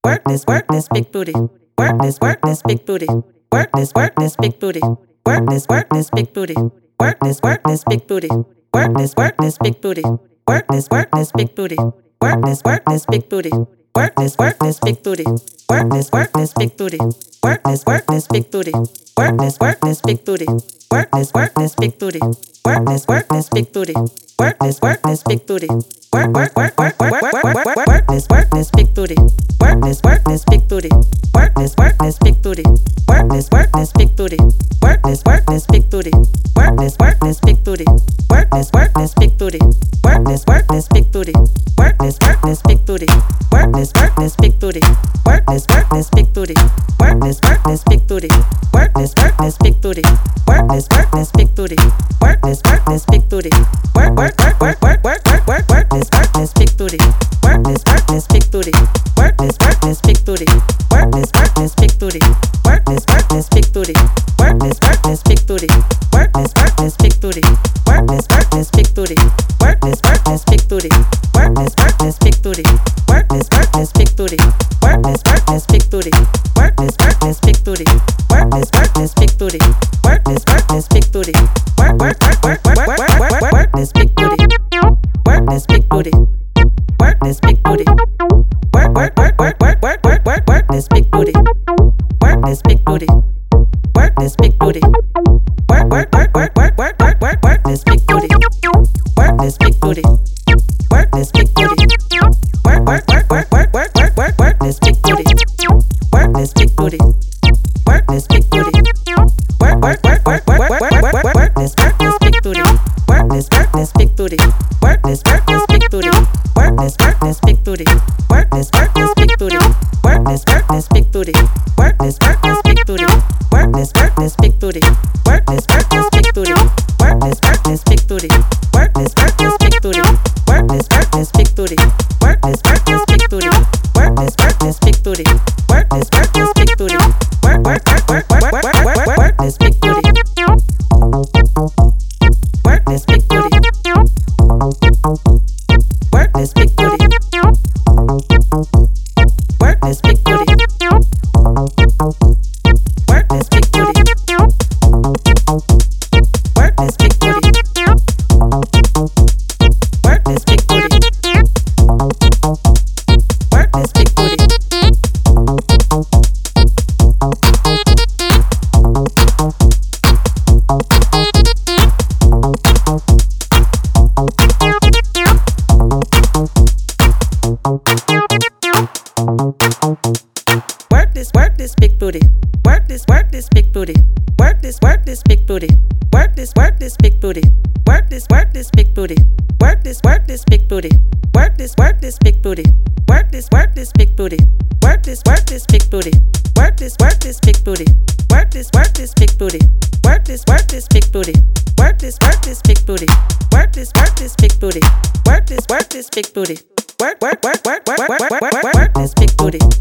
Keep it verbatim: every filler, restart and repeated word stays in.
Work this, work this big booty. Work this, work this big booty. Work this, work this big booty. Work this, work this big booty. Work this, work this big booty. Work this, work this big booty. Work this, work this big booty. Work this, work this big booty. Work this, work this big booty. Work this, work this big booty. Work this, work this big booty. Work this, work this big booty. Work this, work this big booty. Work this, work this big booty. Work this, work this big booty. Work, work, work, work, work, work, work, work, work this, work this big booty. Work this, work this big booty. Work this, work this big booty. Work this, work this big booty. Work this, work this big booty. Work this, work this big booty. Work this, work this big booty. Work this, work this big booty. Work this, work this big booty. Work this, work this big booty. Work this, work this big booty. Work this, work this big booty. Work this, work this big booty. Work this, work this big booty. Work this, work this big booty. Work, work, work, work, work, work, work, work, work this, work this big booty. Work this, work this big booty. Work this, work this big booty. Work this, work this big booty. Work this, work this big booty. Work this, work this big booty. Work this, work this big booty. Work this, work this big booty. Work this, work this big booty. Work this, work this big booty. Work this, work this big booty. Work this, work this big booty. Work this, work this big booty. Work this, work this big booty. Work this, work this big booty. Work, work, work, work, work, work, work, work, work, work this big booty. Work this big booty. Work this big booty. Work, work, work, work, work, work, work, work, work this big booty. Work this big booty. Work this big booty. Work, work, work, work, work, work, work, work, work this big booty. Work this big booty. Work this big booty. Work, work, work, work, work, work, work, work, work this big booty. Work this big booty. Work this big booty. Work, work, work, work, work, work, work, work, work, work this, work this big booty. Work this, work this big booty. Work this, work this big booty. Work this, work this big booty. Work this, work this big booty. Work this, work this big booty. Work this, work this big booty. Work this, work this big booty. Work this, work this big booty. Work this, work this big booty. Work this, work this big booty. Work this, work this big booty. Work this, work this big booty. Work this, work this big booty. Work this, work this big booty. Work, work, work, work, work, work, work, work, work, work this big booty. Work this big booty. Work this big booty. Work this big booty. Work this big booty. Work this big booty. Work this big booty. Work this big booty. Work this, work this big booty. Work this, work this big booty. Work this, work this big booty. Work this, work this big booty. Work this, work this big booty. Work this, work this big booty. Work this, work this big booty. Work this, work this big booty. Work this, work this big booty. Work this, work this big booty. Work this, work this big booty. Work this, work this big booty. Work this, work this big booty. Work this, work this big booty. Work this, work this big booty. Work, work, work, work, work, work, work, work, work this big booty.